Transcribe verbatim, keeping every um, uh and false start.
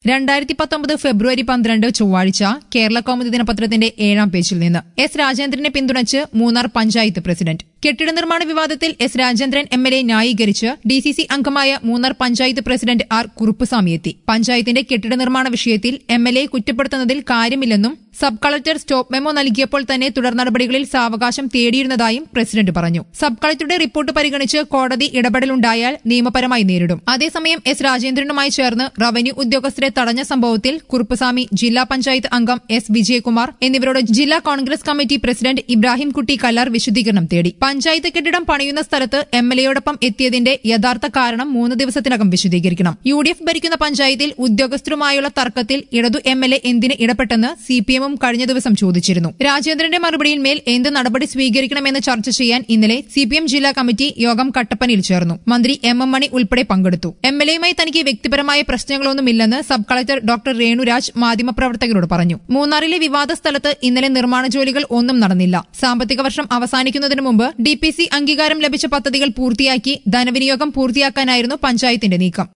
രണ്ടായിരത്തി പത്തൊമ്പത് ഫെബ്രുവരി പന്ത്രണ്ട് ചൊവ്വാഴ്ച കേരള കൗമുദി ദിനപത്രത്തിന്റെ ഏഴാം പേജിൽ നിന്ന് എസ് രാജേന്ദ്രനെ പിന്തുണച്ച് മൂന്നാർ പഞ്ചായത്ത് പ്രസിഡന്റ്. കെട്ടിട നിർമ്മാണ വിവാദത്തിൽ S Rajendran M L A ന്യായീകരിച്ച് ഡി സി സി അംഗമായ മൂന്നാർ പഞ്ചായത്ത് പ്രസിഡന്റ് ആർ കുറുപ്പുസ്വാമി എത്തി. പഞ്ചായത്തിന്റെ കെട്ടിട നിർമ്മാണ വിഷയത്തിൽ എം എൽ എ കുറ്റപ്പെടുത്തുന്നതിൽ കാര്യമില്ലെന്നും സബ് കളക്ടർ സ്റ്റോപ്പ് മെമ്മോ നൽകിയപ്പോൾ തന്നെ തുടർ നടപടികളിൽ സാവകാശം തേടിയിരുന്നതായും പ്രസിഡന്റ് പറഞ്ഞു. സബ് കളക്ടറുടെ റിപ്പോർട്ട് പരിഗണിച്ച് കോടതി ഇടപെടലുണ്ടായാൽ നിയമപരമായി നേരിടും. അതേസമയം എസ് രാജേന്ദ്രനുമായി ചേർന്ന് റവന്യൂ ഉദ്യോഗസ്ഥരെ തടഞ്ഞ സംഭവത്തിൽ കുറുപ്പുസ്വാമി, ജില്ലാ പഞ്ചായത്ത് അംഗം എസ് വിജയകുമാർ എന്നിവരോട് ജില്ലാ കോൺഗ്രസ് കമ്മിറ്റി പ്രസിഡന്റ് ഇബ്രാഹിംകുട്ടി കല്ലാർ വിശദീകരണം തേടി. പഞ്ചായത്ത് കെട്ടിടം പണിയുന്ന സ്ഥലത്ത് എം എൽ എയോടൊപ്പം എത്തിയതിന്റെ യഥാർത്ഥ കാരണം മൂന്ന് ദിവസത്തിനകം വിശദീകരിക്കണം. യു ഡി എഫ് ഭരിക്കുന്ന പഞ്ചായത്തിൽ ഉദ്യോഗസ്ഥരുമായുള്ള തർക്കത്തിൽ ഇടതു എം എൽ എ എന്തിന് ഇടപെട്ടെന്ന് സി പി എമ്മും കഴിഞ്ഞ ദിവസം ചോദിച്ചിരുന്നു. രാജേന്ദ്രന്റെ മറുപടിയിൽ മേൽ എന്ത് നടപടി സ്വീകരിക്കണമെന്ന് ചർച്ച ചെയ്യാൻ ഇന്നലെ സി പി എം ജില്ലാ കമ്മിറ്റി യോഗം കട്ടപ്പനയിൽ ചേർന്നു. മന്ത്രി എം എം മണി ഉൾപ്പെടെ പങ്കെടുത്തു. എം എൽ എയുമായി തനിക്ക് വ്യക്തിപരമായ പ്രശ്നങ്ങളൊന്നുമില്ലെന്ന് സബ് കളക്ടർ ഡോക്ടർ രേണുരാജ് മാധ്യമപ്രവർത്തകരോട് പറഞ്ഞു. മൂന്നാറിലെ വിവാദ സ്ഥലത്ത് ഇന്നലെ നിർമ്മാണ ജോലികൾ ഒന്നും നടന്നില്ല. സാമ്പത്തിക വർഷം അവസാനിക്കുന്നതിന് മുമ്പ് ഡി പി സി അംഗീകാരം ലഭിച്ച പദ്ധതികൾ പൂർത്തിയാക്കി ധനവിനിയോഗം പൂർത്തിയാക്കാനായിരുന്നു പഞ്ചായത്തിന്റെ നീക്കം.